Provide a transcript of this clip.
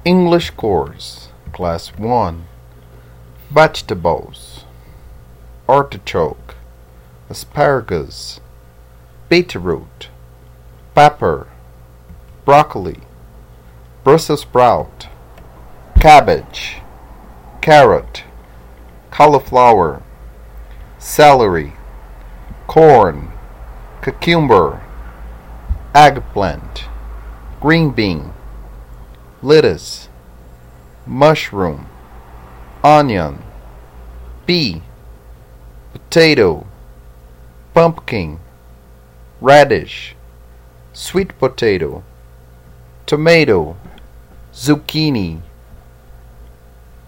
English Course, Class 1. Vegetables: artichoke, asparagus, beetroot, pepper, broccoli, Brussels sprout, cabbage, carrot, cauliflower, celery, corn, cucumber, eggplant, green bean, lettuce, mushroom, onion, pea, potato, pumpkin, radish, sweet potato, tomato, zucchini,